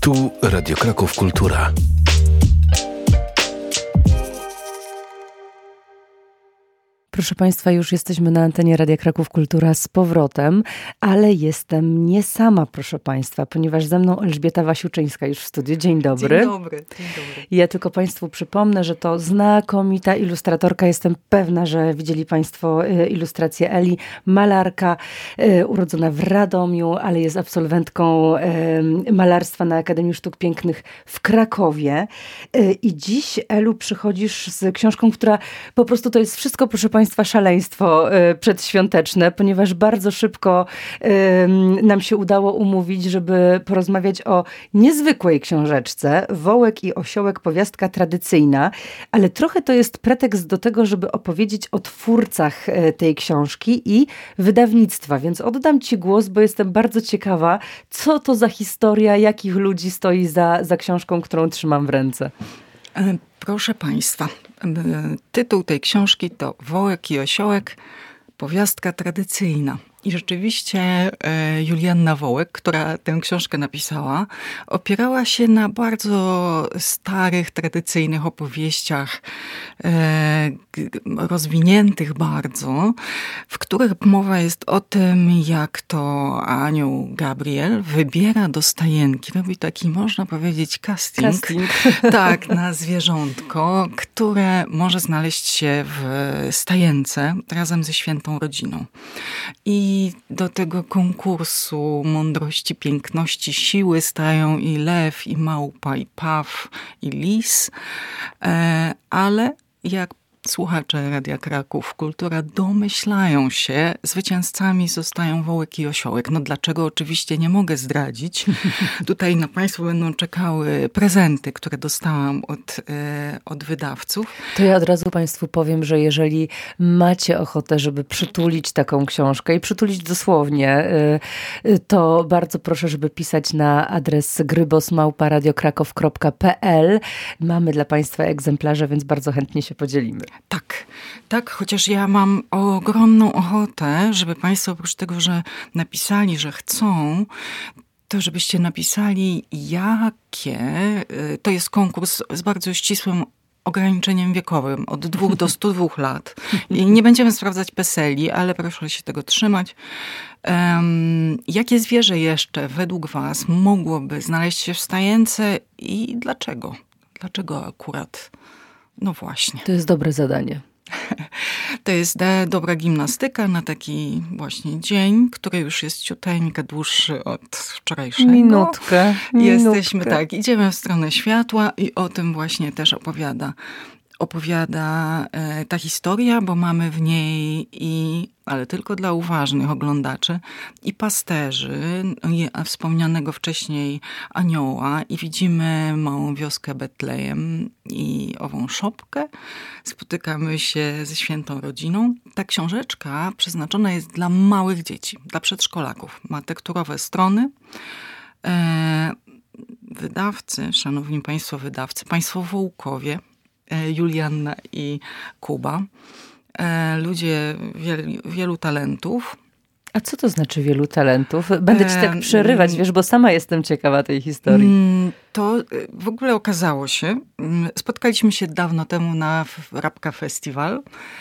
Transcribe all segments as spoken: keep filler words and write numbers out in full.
Tu Radio Kraków Kultura. Proszę Państwa, już jesteśmy na antenie Radia Kraków Kultura z powrotem, ale jestem nie sama, proszę Państwa, ponieważ ze mną Elżbieta Wasiuczyńska już w studiu. Dzień dobry. Dzień dobry. Dzień dobry. Ja tylko Państwu przypomnę, że to znakomita ilustratorka. Jestem pewna, że widzieli Państwo ilustrację Eli. Malarka, urodzona w Radomiu, ale jest absolwentką malarstwa na Akademii Sztuk Pięknych w Krakowie. I dziś, Elu, przychodzisz z książką, która po prostu to jest wszystko, proszę Państwa, szaleństwo przedświąteczne, ponieważ bardzo szybko nam się udało umówić, żeby porozmawiać o niezwykłej książeczce Wołek i Osiołek, powiastka tradycyjna, ale trochę to jest pretekst do tego, żeby opowiedzieć o twórcach tej książki i wydawnictwa, więc oddam Ci głos, bo jestem bardzo ciekawa, co to za historia, jakich ludzi stoi za, za książką, którą trzymam w ręce. Proszę Państwa, tytuł tej książki to Wołek i Osiołek, powiastka tradycyjna. I rzeczywiście Julianna Wołek, która tę książkę napisała, opierała się na bardzo starych, tradycyjnych opowieściach, rozwiniętych bardzo, w których mowa jest o tym, jak to anioł Gabriel wybiera do stajenki, robi taki, można powiedzieć, casting, casting. Tak, na zwierzątko, które może znaleźć się w stajence razem ze świętą rodziną. I I do tego konkursu mądrości, piękności, siły stają i lew, i małpa, i paw, i lis. Ale jak słuchacze Radia Kraków Kultura domyślają się, zwycięzcami zostają Wołek i Osiołek. No dlaczego? Oczywiście nie mogę zdradzić. Tutaj na Państwa będą czekały prezenty, które dostałam od, e, od wydawców. To ja od razu Państwu powiem, że jeżeli macie ochotę, żeby przytulić taką książkę i przytulić dosłownie, to bardzo proszę, żeby pisać na adres grybos małpa radiokrakow kropka pe el. Mamy dla Państwa egzemplarze, więc bardzo chętnie się podzielimy. Tak, tak, chociaż ja mam ogromną ochotę, żeby Państwo oprócz tego, że napisali, że chcą, to żebyście napisali, jakie, to jest konkurs z bardzo ścisłym ograniczeniem wiekowym, od dwóch do stu dwóch lat. I nie będziemy sprawdzać peseli, ale proszę się tego trzymać. Um, jakie zwierzę jeszcze według Was mogłoby znaleźć się w stajence i dlaczego? Dlaczego akurat? No właśnie. To jest dobre zadanie. To jest dobra gimnastyka na taki właśnie dzień, który już jest ciuteńkę dłuższy od wczorajszego. Minutkę. Jesteśmy, minutkę. tak, idziemy w stronę światła i o tym właśnie też opowiada. Opowiada e, ta historia, bo mamy w niej i, ale tylko dla uważnych oglądaczy, i pasterzy, i wspomnianego wcześniej anioła, i widzimy małą wioskę Betlejem i ową szopkę. Spotykamy się ze świętą rodziną. Ta książeczka przeznaczona jest dla małych dzieci, dla przedszkolaków. Ma tekturowe strony. E, wydawcy, szanowni Państwo wydawcy, Państwo Wołkowie, Julianna i Kuba. Ludzie wielu, wielu talentów. A co to znaczy wielu talentów? Będę ci tak przerywać, wiesz, bo sama jestem ciekawa tej historii. To w ogóle okazało się, spotkaliśmy się dawno temu na Rabka Festival.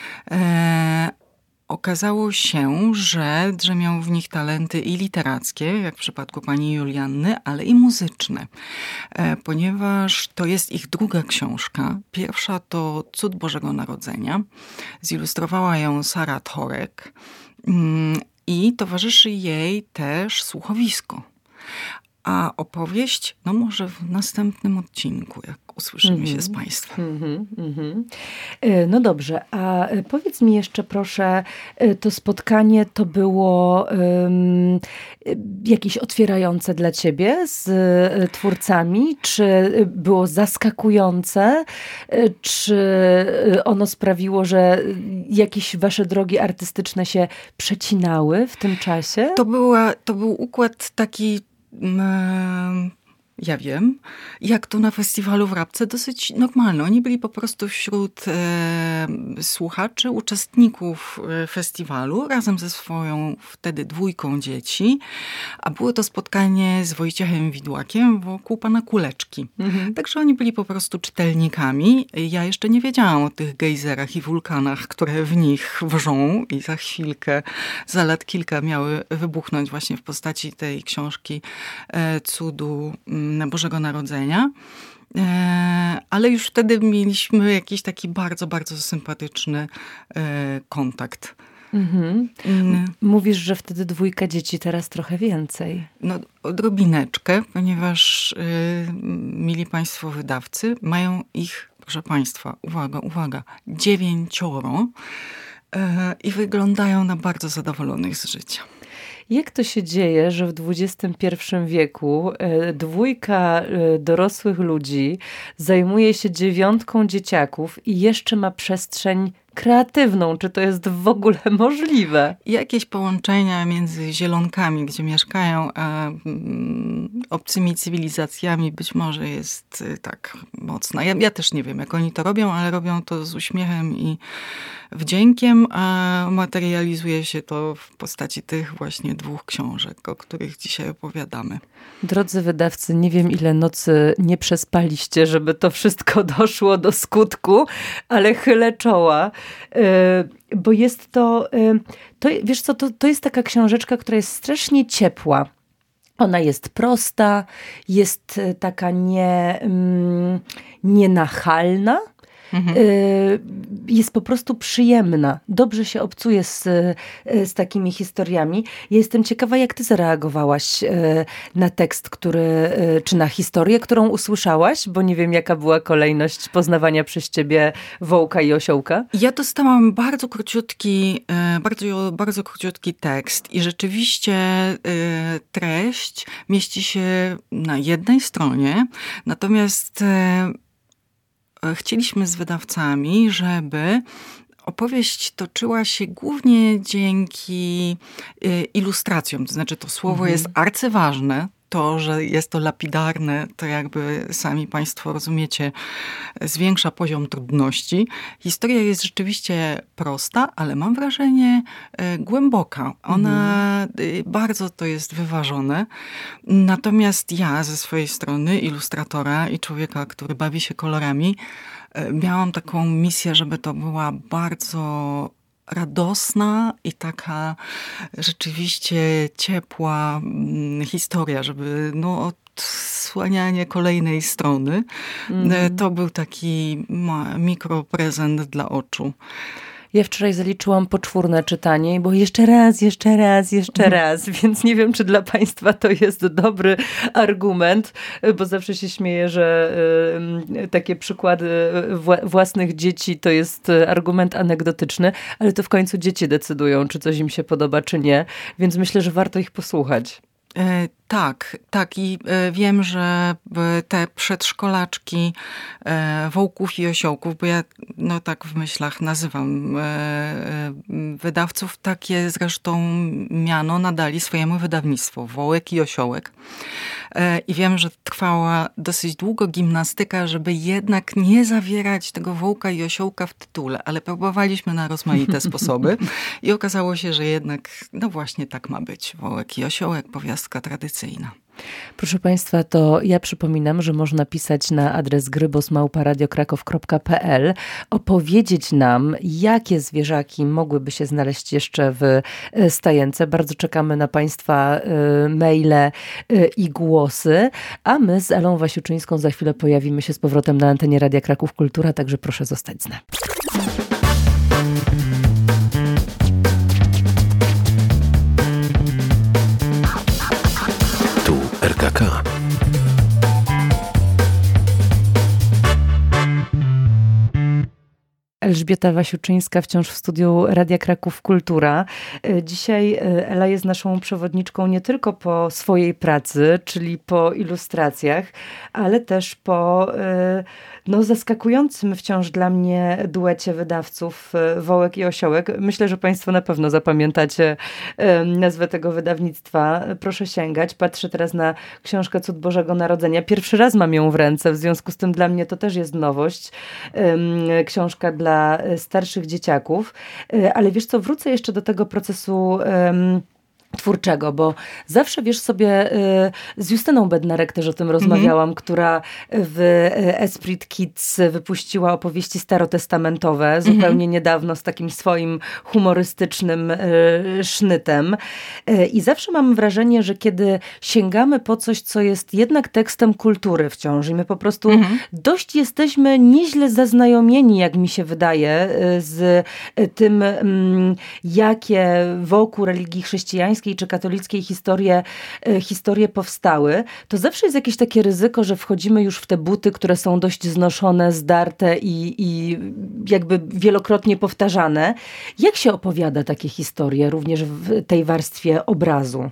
Okazało się, że drzemią w nich talenty i literackie, jak w przypadku pani Julianny, ale i muzyczne. Ponieważ to jest ich druga książka. Pierwsza to Cud Bożego Narodzenia. Zilustrowała ją Sara Tchorek i towarzyszy jej też słuchowisko. A opowieść, no może w następnym odcinku, jak usłyszymy mm-hmm. się z Państwem. Mm-hmm, mm-hmm. No dobrze, a powiedz mi jeszcze proszę, to spotkanie to było um, jakieś otwierające dla Ciebie z twórcami? Czy było zaskakujące? Czy ono sprawiło, że jakieś Wasze drogi artystyczne się przecinały w tym czasie? To, była, to był układ taki ja wiem, jak to na festiwalu w Rabce dosyć normalne. Oni byli po prostu wśród e, słuchaczy, uczestników festiwalu, razem ze swoją wtedy dwójką dzieci, a było to spotkanie z Wojciechem Widłakiem wokół pana Kuleczki. Mhm. Także oni byli po prostu czytelnikami. Ja jeszcze nie wiedziałam o tych gejzerach i wulkanach, które w nich wrzą i za chwilkę, za lat kilka miały wybuchnąć właśnie w postaci tej książki e, Cudu Bożego Narodzenia. Ale już wtedy mieliśmy jakiś taki bardzo, bardzo sympatyczny kontakt. Mhm. Mm. Mówisz, że wtedy dwójka dzieci, teraz trochę więcej. No, odrobineczkę, ponieważ y, mili państwo wydawcy, mają ich, proszę państwa, uwaga, uwaga, dziewięcioro y, i wyglądają na bardzo zadowolonych z życia. Jak to się dzieje, że w dwudziestym pierwszym wieku e, dwójka e, dorosłych ludzi zajmuje się dziewiątką dzieciaków i jeszcze ma przestrzeń kreatywną? Czy to jest w ogóle możliwe? Jakieś połączenia między Zielonkami, gdzie mieszkają, a mm, obcymi cywilizacjami być może jest y, tak mocna. Ja, ja też nie wiem, jak oni to robią, ale robią to z uśmiechem i wdziękiem, a materializuje się to w postaci tych właśnie dwóch książek, o których dzisiaj opowiadamy. Drodzy wydawcy, nie wiem ile nocy nie przespaliście, żeby to wszystko doszło do skutku, ale chylę czoła, bo jest to, to wiesz co, to, to jest taka książeczka, która jest strasznie ciepła. Ona jest prosta, jest taka nie, nienachalna. Mhm. Jest po prostu przyjemna. Dobrze się obcuje z, z takimi historiami. Ja jestem ciekawa, jak ty zareagowałaś na tekst, który, czy na historię, którą usłyszałaś, bo nie wiem, jaka była kolejność poznawania przez ciebie Wołka i Osiołka. Ja dostałam bardzo króciutki, bardzo, bardzo króciutki tekst i rzeczywiście treść mieści się na jednej stronie, natomiast chcieliśmy z wydawcami, żeby opowieść toczyła się głównie dzięki ilustracjom. To znaczy to słowo mhm. jest arcyważne. To, że jest to lapidarne, to jakby sami państwo rozumiecie, zwiększa poziom trudności. Historia jest rzeczywiście prosta, ale mam wrażenie głęboka. Ona mhm. bardzo to jest wyważone. Natomiast ja ze swojej strony, ilustratora i człowieka, który bawi się kolorami, miałam taką misję, żeby to była bardzo radosna i taka rzeczywiście ciepła historia, żeby no odsłanianie kolejnej strony. Mm. To był taki mikroprezent dla oczu. Ja wczoraj zaliczyłam poczwórne czytanie, bo jeszcze raz, jeszcze raz, jeszcze raz, więc nie wiem, czy dla państwa to jest dobry argument, bo zawsze się śmieję, że y, takie przykłady wła- własnych dzieci to jest argument anegdotyczny, ale to w końcu dzieci decydują, czy coś im się podoba, czy nie, więc myślę, że warto ich posłuchać. E, tak, tak i e, wiem, że te przedszkolaczki e, Wołków i Osiołków, bo ja no tak w myślach nazywam e, wydawców, takie zresztą miano nadali swojemu wydawnictwu, Wołek i Osiołek. E, I wiem, że trwała dosyć długo gimnastyka, żeby jednak nie zawierać tego Wołka i Osiołka w tytule, ale próbowaliśmy na rozmaite sposoby i okazało się, że jednak no właśnie tak ma być. Wołek i Osiołek, powiastka tradycyjna. Proszę państwa, to ja przypominam, że można pisać na adres grybos małpa radio kraków kropka pe el, opowiedzieć nam, jakie zwierzaki mogłyby się znaleźć jeszcze w stajence. Bardzo czekamy na państwa maile i głosy, a my z Elą Wasiuczyńską za chwilę pojawimy się z powrotem na antenie Radia Kraków Kultura, także proszę zostać z nami. R K K. Elżbieta Wasiuczyńska, wciąż w studiu Radia Kraków Kultura. Dzisiaj Ela jest naszą przewodniczką nie tylko po swojej pracy, czyli po ilustracjach, ale też po no, zaskakującym wciąż dla mnie duecie wydawców Wołek i Osiołek. Myślę, że Państwo na pewno zapamiętacie nazwę tego wydawnictwa. Proszę sięgać. Patrzę teraz na książkę Cud Bożego Narodzenia. Pierwszy raz mam ją w ręce, w związku z tym dla mnie to też jest nowość. Książka dla starszych dzieciaków. Ale wiesz co, wrócę jeszcze do tego procesu twórczego, bo zawsze, wiesz sobie, z Justyną Bednarek też o tym rozmawiałam, mm-hmm. która w Esprit Kids wypuściła opowieści starotestamentowe, zupełnie mm-hmm. niedawno z takim swoim humorystycznym sznytem. I zawsze mam wrażenie, że kiedy sięgamy po coś, co jest jednak tekstem kultury wciąż i my po prostu mm-hmm. dość jesteśmy nieźle zaznajomieni, jak mi się wydaje, z tym, jakie wokół religii chrześcijańskiej czy katolickiej historie, historie powstały, to zawsze jest jakieś takie ryzyko, że wchodzimy już w te buty, które są dość znoszone, zdarte i, i jakby wielokrotnie powtarzane. Jak się opowiada takie historie również w tej warstwie obrazu?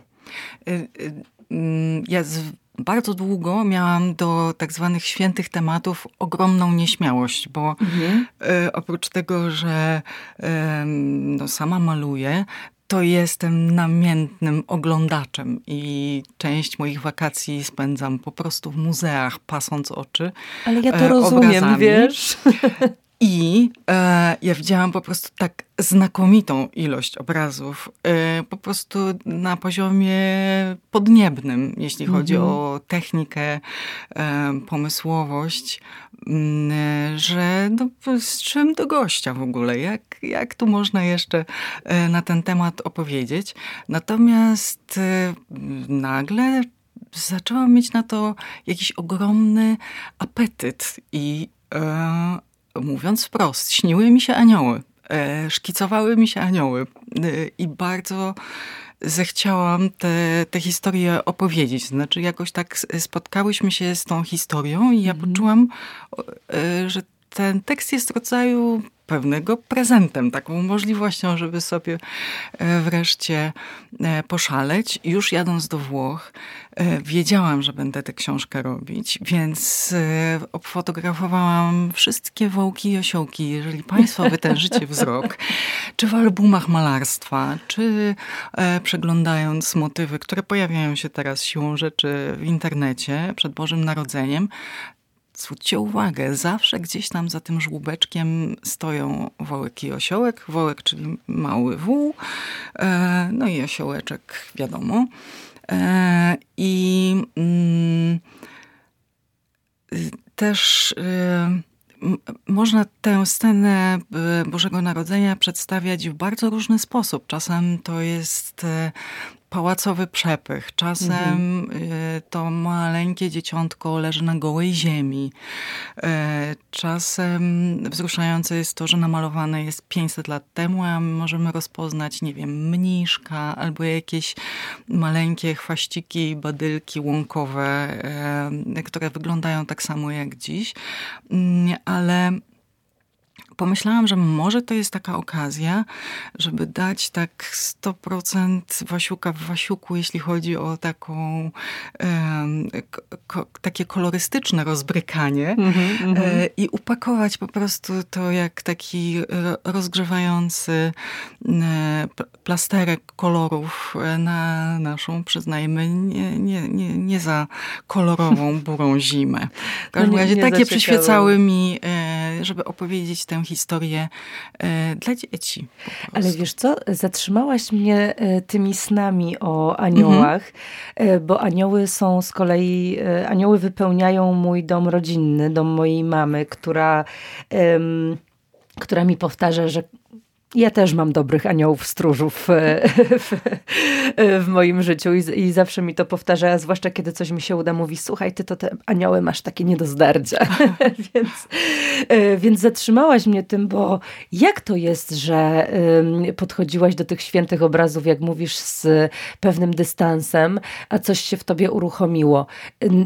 Ja z... Bardzo długo miałam do tak zwanych świętych tematów ogromną nieśmiałość, bo mhm. y, oprócz tego, że y, no, sama maluję, to jestem namiętnym oglądaczem i część moich wakacji spędzam po prostu w muzeach, pasąc oczy. Ale ja to rozumiem, obrazami. Wiesz? I e, ja widziałam po prostu tak znakomitą ilość obrazów, e, po prostu na poziomie podniebnym, jeśli mm-hmm. chodzi o technikę, e, pomysłowość, m, że no, z czym do gościa w ogóle, jak, jak tu można jeszcze e, na ten temat opowiedzieć. Natomiast e, nagle zaczęłam mieć na to jakiś ogromny apetyt i e, mówiąc wprost, śniły mi się anioły, e, szkicowały mi się anioły e, i bardzo zechciałam te, te historie opowiedzieć. Znaczy jakoś tak spotkałyśmy się z tą historią i ja mm. poczułam, e, że ten tekst jest w rodzaju pewnego prezentem, taką możliwością, żeby sobie wreszcie poszaleć. Już jadąc do Włoch, wiedziałam, że będę tę książkę robić, więc obfotografowałam wszystkie wołki i osiołki. Jeżeli Państwo wytężycie wzrok, czy w albumach malarstwa, czy przeglądając motywy, które pojawiają się teraz siłą rzeczy w internecie przed Bożym Narodzeniem, zwróćcie uwagę, zawsze gdzieś tam za tym żłóbeczkiem stoją wołek i osiołek. Wołek, czyli mały wół, no i osiołeczek, wiadomo. I też można tę scenę Bożego Narodzenia przedstawiać w bardzo różny sposób. Czasem to jest pałacowy przepych. Czasem mhm. to maleńkie dzieciątko leży na gołej ziemi. Czasem wzruszające jest to, że namalowane jest pięćset lat temu, a my możemy rozpoznać, nie wiem, mniszka albo jakieś maleńkie chwaściki, badylki łąkowe, które wyglądają tak samo jak dziś. Ale pomyślałam, że może to jest taka okazja, żeby dać tak sto procent Wasiuka w Wasiuku, jeśli chodzi o taką, um, ko, takie kolorystyczne rozbrykanie mm-hmm, mm-hmm. E, i upakować po prostu to jak taki rozgrzewający e, plasterek kolorów na naszą, przyznajmy, nie, nie, nie, nie za kolorową, burą zimę. W każdym razie no takie przyświecały mi, e, żeby opowiedzieć tę historię e, dla dzieci. Ale wiesz co, zatrzymałaś mnie e, tymi snami o aniołach, mm-hmm. e, bo anioły są z kolei, e, anioły wypełniają mój dom rodzinny, dom mojej mamy, która, e, która mi powtarza, że ja też mam dobrych aniołów stróżów w, w moim życiu i, i zawsze mi to powtarza, zwłaszcza kiedy coś mi się uda, mówi, słuchaj, ty to te anioły masz takie nie do zdarcia. więc, więc zatrzymałaś mnie tym, bo jak to jest, że podchodziłaś do tych świętych obrazów, jak mówisz, z pewnym dystansem, a coś się w tobie uruchomiło?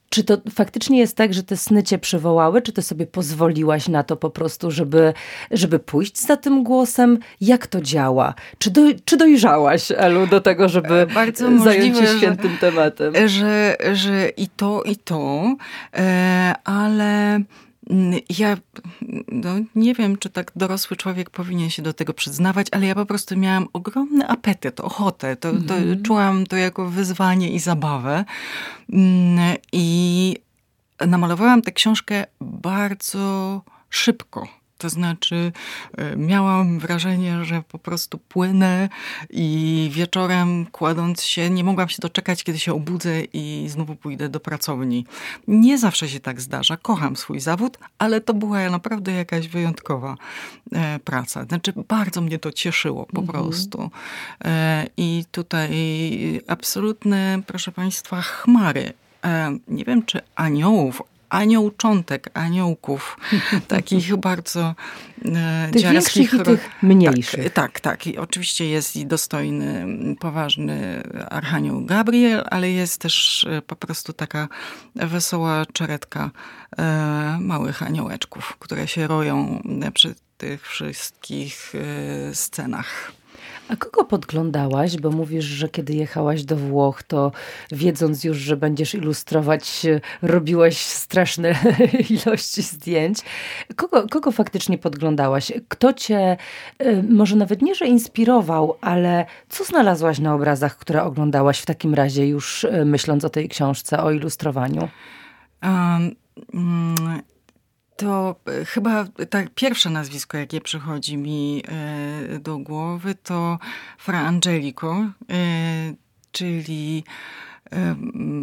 Czy to faktycznie jest tak, że te sny cię przywołały? Czy ty sobie pozwoliłaś na to po prostu, żeby, żeby pójść za tym głosem? Jak to działa? Czy, do, czy dojrzałaś, Elu, do tego, żeby Bardzo zająć możliwe, się świętym że, tematem? Że, że i to, i to, ale ja no, nie wiem, czy tak dorosły człowiek powinien się do tego przyznawać, ale ja po prostu miałam ogromny apetyt, ochotę. To, to mm. Czułam to jako wyzwanie i zabawę. I namalowałam tę książkę bardzo szybko. To znaczy miałam wrażenie, że po prostu płynę i wieczorem kładąc się, nie mogłam się doczekać, kiedy się obudzę i znowu pójdę do pracowni. Nie zawsze się tak zdarza. Kocham swój zawód, ale to była naprawdę jakaś wyjątkowa e, praca. Znaczy bardzo mnie to cieszyło po mhm. prostu. E, I tutaj absolutne, proszę państwa, chmary. E, nie wiem, czy aniołów, aniołczątek, aniołków, takich bardzo e, tych dziarskich. Większych i tych mniejszych. Tak, tak, tak. I oczywiście jest i dostojny, poważny Archanioł Gabriel, ale jest też po prostu taka wesoła czeretka e, małych aniołeczków, które się roją przy tych wszystkich e, scenach. A kogo podglądałaś? Bo mówisz, że kiedy jechałaś do Włoch, to wiedząc już, że będziesz ilustrować, robiłaś straszne ilości zdjęć. Kogo, kogo faktycznie podglądałaś? Kto cię, może nawet nie, że inspirował, ale co znalazłaś na obrazach, które oglądałaś w takim razie, już myśląc o tej książce, o ilustrowaniu? Um, mm. To chyba tak pierwsze nazwisko, jakie przychodzi mi e, do głowy, to Fra Angelico, e, czyli e,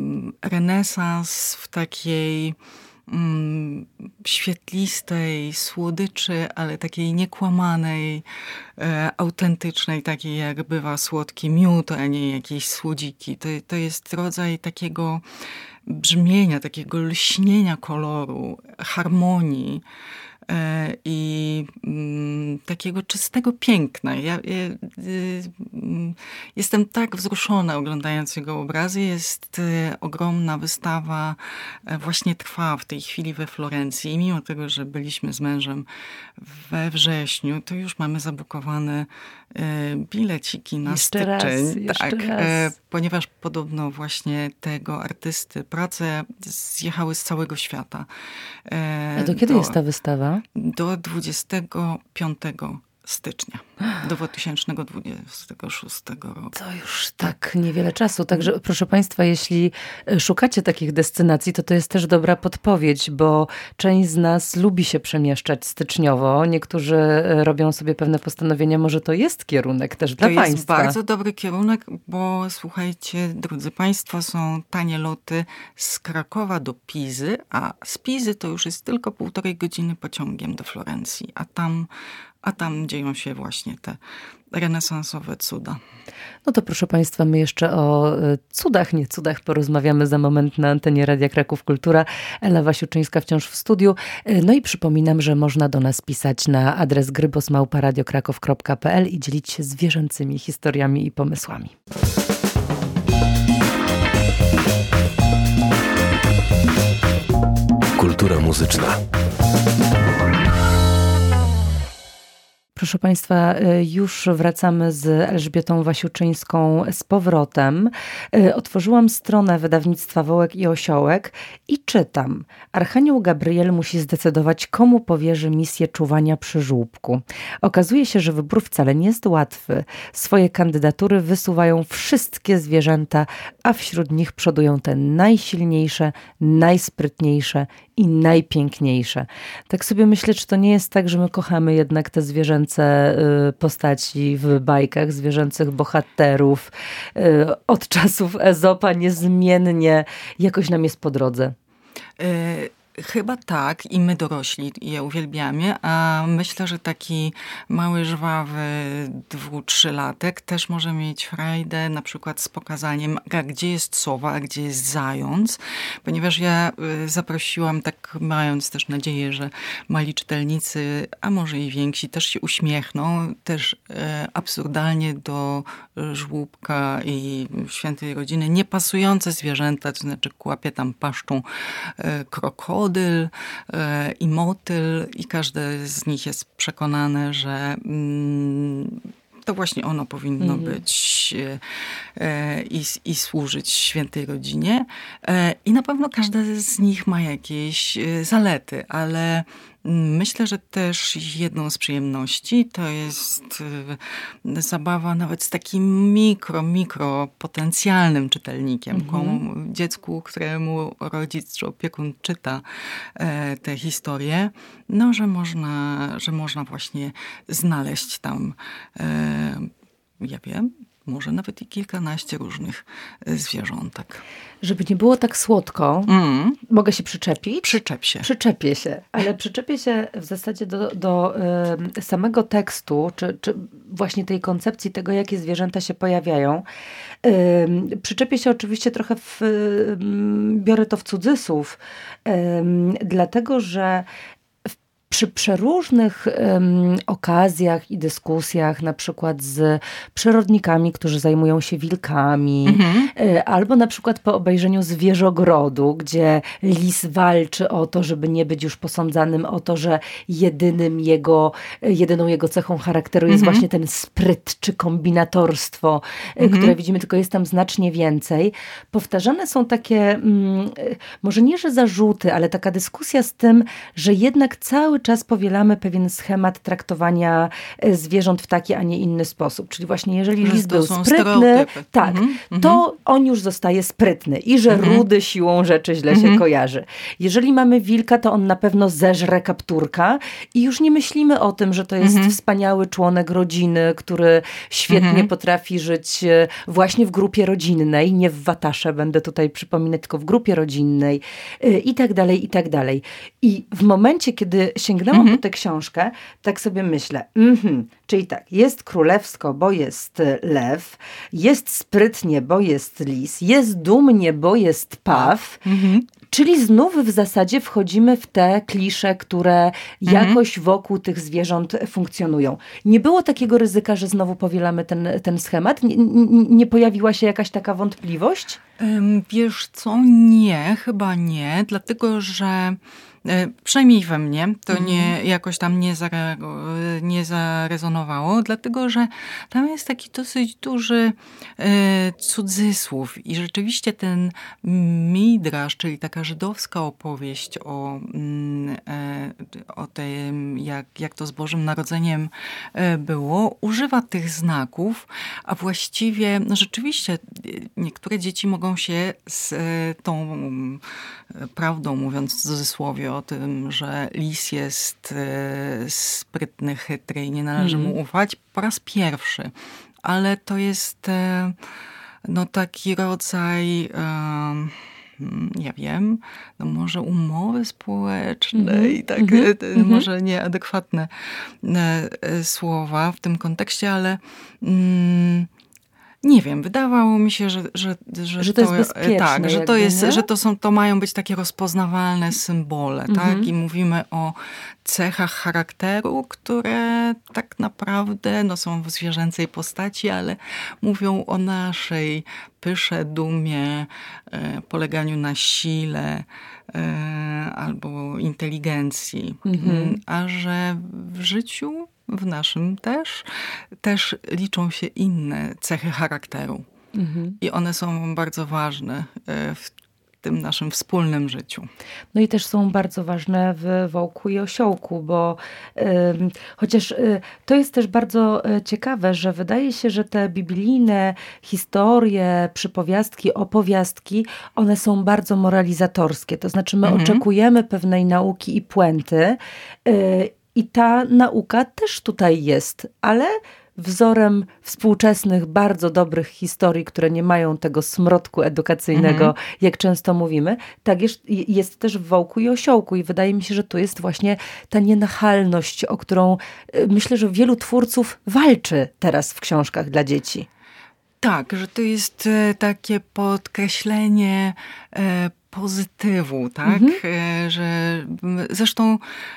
renesans w takiej mm, świetlistej słodyczy, ale takiej niekłamanej, e, autentycznej, takiej jak bywa słodki miód, a nie jakieś słodziki. To, to jest rodzaj takiego brzmienia, takiego lśnienia koloru, harmonii e, i mm, takiego czystego piękna. Ja, ja y, y, jestem tak wzruszona oglądając jego obrazy. Jest y, ogromna wystawa, y, właśnie trwa w tej chwili we Florencji. I mimo tego, że byliśmy z mężem we wrześniu, to już mamy zabukowane y, bileciki na jeszcze styczeń. Raz, jeszcze tak, raz. E, ponieważ podobno właśnie tego artysty prace zjechały z całego świata. E, A do kiedy do, jest ta wystawa? Do dwudziestego piątego stycznia do dwa tysiące dwudziestego szóstego roku. To już tak niewiele czasu. Także proszę państwa, jeśli szukacie takich destynacji, to to jest też dobra podpowiedź, bo część z nas lubi się przemieszczać styczniowo. Niektórzy robią sobie pewne postanowienia. Może to jest kierunek też dla to państwa. To jest bardzo dobry kierunek, bo słuchajcie, drodzy państwo, są tanie loty z Krakowa do Pizy, a z Pizy to już jest tylko półtorej godziny pociągiem do Florencji, a tam A tam dzieją się właśnie te renesansowe cuda. No to proszę państwa, my jeszcze o cudach, nie cudach porozmawiamy za moment na antenie Radia Kraków Kultura. Ela Wasiuczyńska wciąż w studiu. No i przypominam, że można do nas pisać na adres grybos małpa radio kraków kropka p l i dzielić się zwierzęcymi historiami i pomysłami. Kultura muzyczna. Proszę państwa, już wracamy z Elżbietą Wasiuczyńską z powrotem. Otworzyłam stronę wydawnictwa Wołek i Osiołek i czytam. Archanioł Gabriel musi zdecydować, komu powierzy misję czuwania przy żłóbku. Okazuje się, że wybór wcale nie jest łatwy. Swoje kandydatury wysuwają wszystkie zwierzęta, a wśród nich przodują te najsilniejsze, najsprytniejsze i najpiękniejsze. Tak sobie myślę, czy to nie jest tak, że my kochamy jednak te zwierzęce postaci w bajkach, zwierzęcych bohaterów od czasów Ezopa niezmiennie jakoś nam jest po drodze. Chyba tak i my dorośli je uwielbiamy, a myślę, że taki mały, żwawy dwu, trzylatek też może mieć frajdę na przykład z pokazaniem, a gdzie jest sowa, a gdzie jest zając, ponieważ ja zaprosiłam, tak mając też nadzieję, że mali czytelnicy, a może i więksi też się uśmiechną, też absurdalnie do żłóbka i świętej rodziny niepasujące zwierzęta, to znaczy kłapie tam paszczą krokodyl, i motyl i każde z nich jest przekonane, że to właśnie ono powinno mhm. być i, i służyć świętej rodzinie. I na pewno każda z nich ma jakieś zalety, ale myślę, że też jedną z przyjemności to jest zabawa nawet z takim mikro, mikro potencjalnym czytelnikiem. Mhm. Dziecku, któremu rodzic czy opiekun czyta te historie, no, że można, że można właśnie znaleźć tam, ja wiem, może nawet i kilkanaście różnych zwierzątek. Żeby nie było tak słodko, mm. mogę się przyczepić? Przyczep się. Przyczepię się, ale przyczepię się w zasadzie do, do y, samego tekstu, czy, czy właśnie tej koncepcji tego, jakie zwierzęta się pojawiają. Y, przyczepię się oczywiście trochę, w, y, biorę to w cudzysłów, y, dlatego, że przy przeróżnych um, okazjach i dyskusjach, na przykład z przyrodnikami, którzy zajmują się wilkami, mm-hmm. y, albo na przykład po obejrzeniu Zwierzogrodu, gdzie lis walczy o to, żeby nie być już posądzanym o to, że jedynym jego, jedyną jego cechą charakteru jest mm-hmm. właśnie ten spryt czy kombinatorstwo, mm-hmm. które widzimy, tylko jest tam znacznie więcej. Powtarzane są takie, mm, może nie, że zarzuty, ale taka dyskusja z tym, że jednak cały czas powielamy pewien schemat traktowania zwierząt w taki, a nie inny sposób. Czyli właśnie jeżeli lis był sprytny, tak, mm-hmm. to on już zostaje sprytny i że mm-hmm. rudy siłą rzeczy źle mm-hmm. się kojarzy. Jeżeli mamy wilka, to on na pewno zeżre kapturka i już nie myślimy o tym, że to jest mm-hmm. wspaniały członek rodziny, który świetnie mm-hmm. potrafi żyć właśnie w grupie rodzinnej, nie w watasze, będę tutaj przypominać, tylko w grupie rodzinnej i tak dalej, i tak dalej. I w momencie, kiedy sięgnęłam mm-hmm. po tę książkę, tak sobie myślę, mm-hmm, czyli tak, jest królewsko, bo jest lew, jest sprytnie, bo jest lis, jest dumnie, bo jest paw, mm-hmm. czyli znów w zasadzie wchodzimy w te klisze, które mm-hmm. jakoś wokół tych zwierząt funkcjonują. Nie było takiego ryzyka, że znowu powielamy ten, ten schemat? Nie, nie pojawiła się jakaś taka wątpliwość? Wiesz co, nie, chyba nie, dlatego że przynajmniej we mnie to mhm. nie, jakoś tam nie, zare, nie zarezonowało, dlatego że tam jest taki dosyć duży e, cudzysłów i rzeczywiście ten midrasz, czyli taka żydowska opowieść o, e, o tym, jak, jak to z Bożym Narodzeniem było, używa tych znaków, a właściwie no rzeczywiście niektóre dzieci mogą się z tą prawdą, mówiąc w cudzysłowie, o tym, że lis jest e, sprytny, chytry i nie należy mm. mu ufać, po raz pierwszy. Ale to jest e, no taki rodzaj, e, ja wiem, no może umowy społecznej, mm-hmm. tak, mm-hmm. może nieadekwatne e, słowa w tym kontekście, ale mm, nie wiem, wydawało mi się, że, że, że, że to, to jest bezpieczne. Tak, że jakby, to, jest, nie? że to, są, to mają być takie rozpoznawalne symbole, mm-hmm. tak? I mówimy o cechach charakteru, które tak naprawdę no, są w zwierzęcej postaci, ale mówią o naszej pysze, dumie, e, poleganiu na sile e, albo inteligencji. Mm-hmm. A że w życiu w naszym też, też liczą się inne cechy charakteru. Mhm. I one są bardzo ważne w tym naszym wspólnym życiu. No i też są bardzo ważne w Wołku i Osiołku, bo y, chociaż y, to jest też bardzo y, ciekawe, że wydaje się, że te biblijne historie, przypowiastki, opowiastki, one są bardzo moralizatorskie. To znaczy my mhm. oczekujemy pewnej nauki i puenty, y, i ta nauka też tutaj jest, ale wzorem współczesnych, bardzo dobrych historii, które nie mają tego smrodku edukacyjnego, mhm. jak często mówimy, tak jest, jest też w Wołku i Osiołku. I wydaje mi się, że tu jest właśnie ta nienachalność, o którą myślę, że wielu twórców walczy teraz w książkach dla dzieci. Tak, że to jest takie podkreślenie pozytywu, tak? Mhm. Że zresztą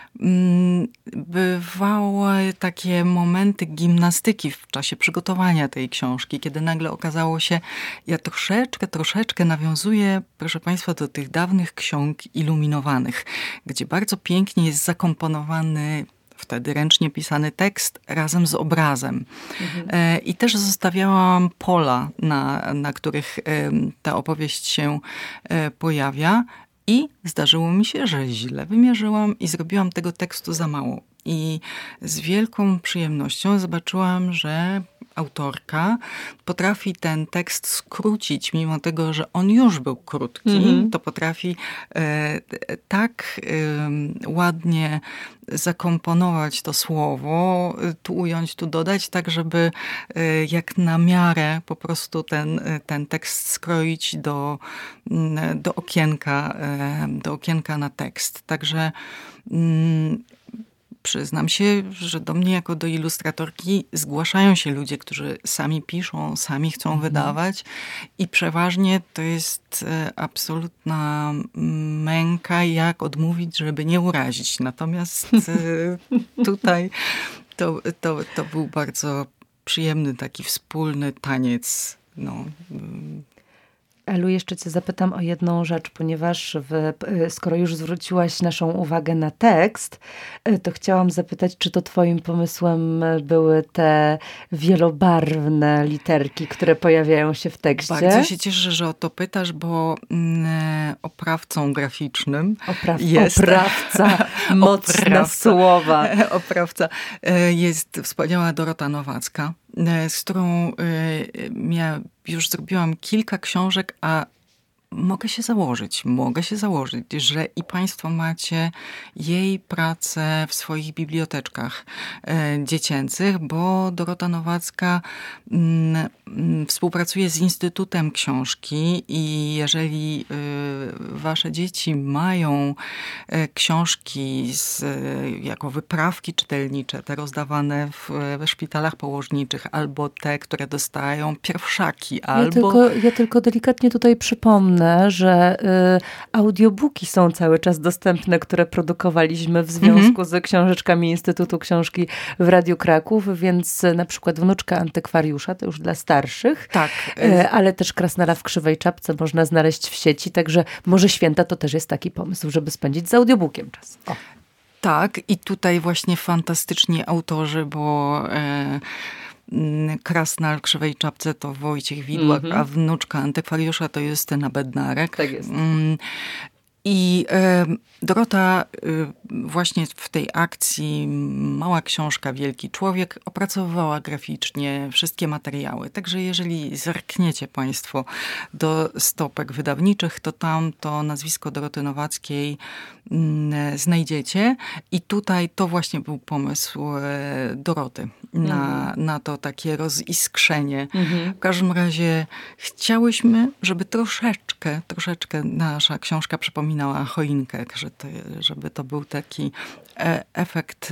bywały takie momenty gimnastyki w czasie przygotowania tej książki, kiedy nagle okazało się, ja troszeczkę, troszeczkę nawiązuję, proszę Państwa, do tych dawnych ksiąg iluminowanych, gdzie bardzo pięknie jest zakomponowany wtedy ręcznie pisany tekst razem z obrazem. Mhm. I też zostawiałam pola, na, na których ta opowieść się pojawia. I zdarzyło mi się, że źle wymierzyłam i zrobiłam tego tekstu za mało. I z wielką przyjemnością zobaczyłam, że autorka potrafi ten tekst skrócić, mimo tego, że on już był krótki, mm-hmm. to potrafi e, tak e, ładnie zakomponować to słowo, tu ująć, tu dodać, tak żeby e, jak na miarę po prostu ten, ten tekst skroić do, do okienka, e, do okienka na tekst. Także mm, przyznam się, że do mnie jako do ilustratorki zgłaszają się ludzie, którzy sami piszą, sami chcą mhm. wydawać i przeważnie to jest absolutna męka, jak odmówić, żeby nie urazić. Natomiast tutaj to, to, to był bardzo przyjemny taki wspólny taniec. No. Elu, jeszcze cię zapytam o jedną rzecz, ponieważ w, skoro już zwróciłaś naszą uwagę na tekst, to chciałam zapytać, czy to twoim pomysłem były te wielobarwne literki, które pojawiają się w tekście? Bardzo się cieszę, że o to pytasz, bo mm, oprawcą graficznym Opraw, jest... Oprawca, mocne oprawca, słowa. Oprawca jest wspaniała Dorota Nowacka, z którą ja już zrobiłam kilka książek, a mogę się założyć, mogę się założyć, że i Państwo macie jej pracę w swoich biblioteczkach e, dziecięcych, bo Dorota Nowacka m, m, współpracuje z Instytutem Książki i jeżeli e, wasze dzieci mają e, książki z, e, jako wyprawki czytelnicze, te rozdawane w, w szpitalach położniczych, albo te, które dostają pierwszaki, albo... Ja tylko, ja tylko delikatnie tutaj przypomnę, że y, audiobooki są cały czas dostępne, które produkowaliśmy w związku mm-hmm. z książeczkami Instytutu Książki w Radiu Kraków, więc na przykład Wnuczka Antykwariusza, to już dla starszych, tak. y, ale też Krasnala w krzywej czapce można znaleźć w sieci, także może święta to też jest taki pomysł, żeby spędzić z audiobookiem czas. O. Tak, i tutaj właśnie fantastyczni autorzy, bo... E, Krasnal w krzywej czapce to Wojciech Widłak, mm-hmm. a Wnuczka Antykwariusza to Justyna Bednarek. Tak jest. I e, Dorota e, właśnie w tej akcji Mała Książka, Wielki Człowiek opracowywała graficznie wszystkie materiały. Także jeżeli zerkniecie Państwo do stopek wydawniczych, to tam to nazwisko Doroty Nowackiej m, znajdziecie. I tutaj to właśnie był pomysł e, Doroty na, mm. na to takie roziskrzenie. Mm-hmm. W każdym razie chciałyśmy, żeby troszeczkę, troszeczkę nasza książka przypominała choinkę, że to, żeby to był taki efekt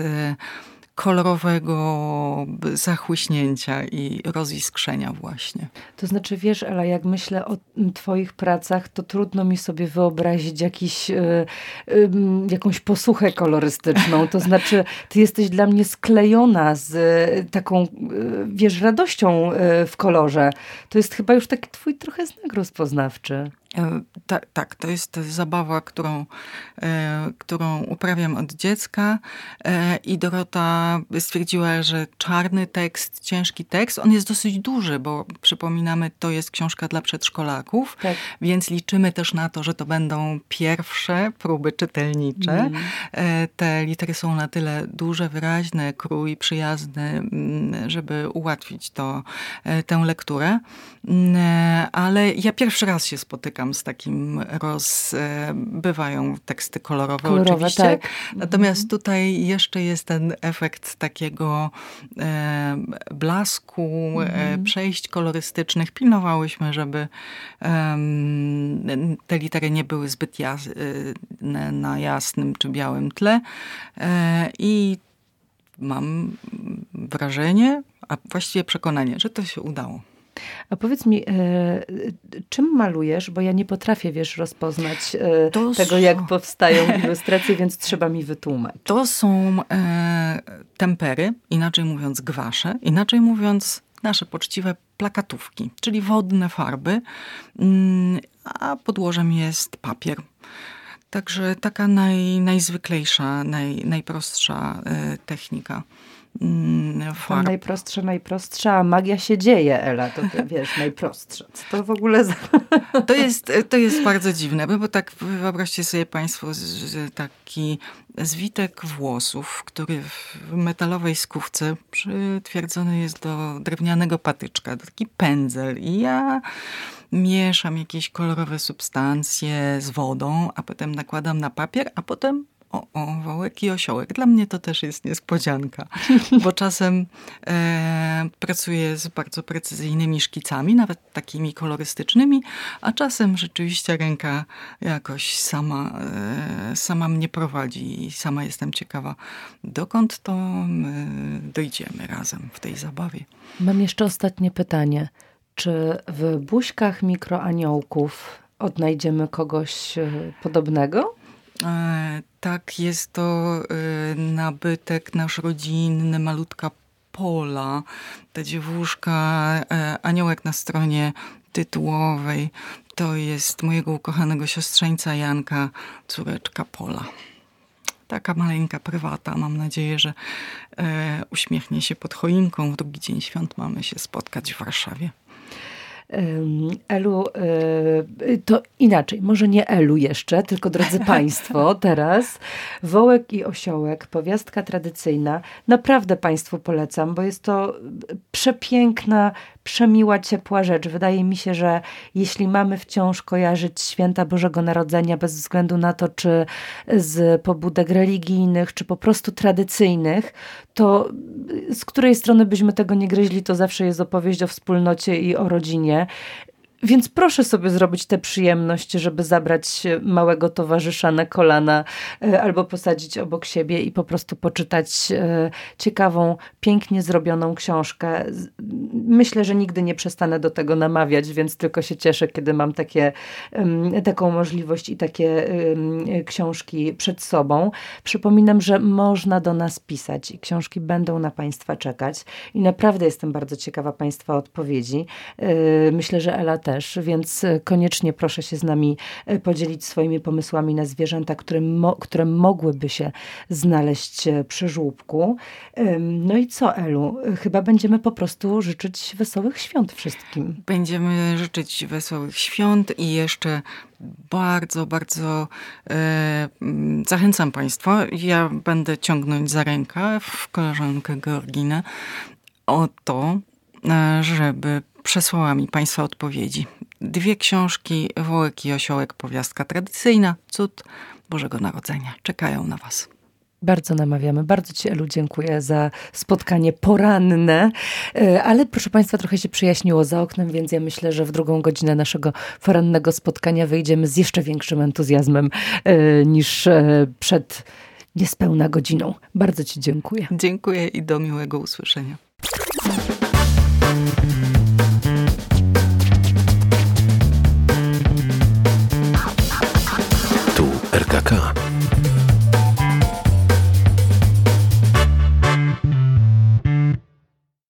kolorowego zachłyśnięcia i roziskrzenia właśnie. To znaczy, wiesz, Ela, jak myślę o twoich pracach, to trudno mi sobie wyobrazić jakiś, y, y, jakąś posłuchę kolorystyczną. To znaczy, ty jesteś dla mnie sklejona z y, taką, y, wiesz, radością y, w kolorze. To jest chyba już taki twój trochę znak rozpoznawczy. Ta, tak, to jest zabawa, którą, e, którą uprawiam od dziecka e, i Dorota stwierdziła, że czarny tekst, ciężki tekst, on jest dosyć duży, bo przypominamy, to jest książka dla przedszkolaków, tak. Więc liczymy też na to, że to będą pierwsze próby czytelnicze. Mm. E, te litery są na tyle duże, wyraźne, krój przyjazny, żeby ułatwić to, e, tę lekturę. E, ale ja pierwszy raz się spotykam program z takim roz... bywają teksty kolorowe, kolorowe oczywiście. Tak. Natomiast tutaj jeszcze jest ten efekt takiego e, blasku, mhm. e, przejść kolorystycznych. Pilnowałyśmy, żeby e, te litery nie były zbyt jasne na jasnym czy białym tle. E, I mam wrażenie, a właściwie przekonanie, że to się udało. A powiedz mi, e, czym malujesz? Bo ja nie potrafię, wiesz, rozpoznać e, tego, jak powstają ilustracje, więc trzeba mi wytłumaczyć. To są e, tempery, inaczej mówiąc gwasze, inaczej mówiąc nasze poczciwe plakatówki, czyli wodne farby, mm, a podłożem jest papier. Także taka naj, najzwyklejsza, naj, najprostsza e, technika. Farb. Najprostsza, najprostsza, a magia się dzieje, Ela, to ty, wiesz, najprostsza. Co to w ogóle za... To jest, to jest bardzo dziwne, bo tak wyobraźcie sobie państwo że taki zwitek włosów, który w metalowej skówce przytwierdzony jest do drewnianego patyczka, taki pędzel i ja mieszam jakieś kolorowe substancje z wodą, a potem nakładam na papier, a potem O, o, wołek i osiołek. Dla mnie to też jest niespodzianka, bo czasem e, pracuję z bardzo precyzyjnymi szkicami, nawet takimi kolorystycznymi, a czasem rzeczywiście ręka jakoś sama, e, sama mnie prowadzi i sama jestem ciekawa, dokąd to my dojdziemy razem w tej zabawie. Mam jeszcze ostatnie pytanie. Czy w buźkach mikroaniołków odnajdziemy kogoś podobnego? E, tak, jest to e, nabytek nasz rodzinny, malutka Pola. Ta dziewuszka, e, aniołek na stronie tytułowej, to jest mojego ukochanego siostrzeńca Janka, córeczka Pola. Taka maleńka prywata. Mam nadzieję, że e, uśmiechnie się pod choinką. W drugi dzień świąt mamy się spotkać w Warszawie. Elu, to inaczej, może nie Elu jeszcze, tylko drodzy państwo, teraz Wołek i osiołek, powiastka tradycyjna. Naprawdę państwu polecam, bo jest to przepiękna, przemiła, ciepła rzecz. Wydaje mi się, że jeśli mamy wciąż kojarzyć święta Bożego Narodzenia, bez względu na to, czy z pobudek religijnych, czy po prostu tradycyjnych, to z której strony byśmy tego nie gryźli, to zawsze jest opowieść o wspólnocie i o rodzinie. Więc proszę sobie zrobić tę przyjemność, żeby zabrać małego towarzysza na kolana albo posadzić obok siebie i po prostu poczytać ciekawą, pięknie zrobioną książkę. Myślę, że nigdy nie przestanę do tego namawiać, więc tylko się cieszę, kiedy mam takie, taką możliwość i takie książki przed sobą. Przypominam, że można do nas pisać i książki będą na państwa czekać. I naprawdę jestem bardzo ciekawa państwa odpowiedzi. Myślę, że Ela też. Też, więc koniecznie proszę się z nami podzielić swoimi pomysłami na zwierzęta, które, mo- które mogłyby się znaleźć przy żłóbku. No i co, Elu? Chyba będziemy po prostu życzyć wesołych świąt wszystkim. Będziemy życzyć wesołych świąt i jeszcze bardzo, bardzo e, zachęcam państwa. Ja będę ciągnąć za rękę w koleżankę Georginę o to, żeby przesłała mi państwa odpowiedzi. Dwie książki, Wołek i osiołek, powiastka tradycyjna, cud Bożego Narodzenia. Czekają na was. Bardzo namawiamy. Bardzo ci, Elu, dziękuję za spotkanie poranne. Ale proszę państwa, trochę się przyjaśniło za oknem, więc ja myślę, że w drugą godzinę naszego porannego spotkania wyjdziemy z jeszcze większym entuzjazmem niż przed niespełna godziną. Bardzo ci dziękuję. Dziękuję i do miłego usłyszenia.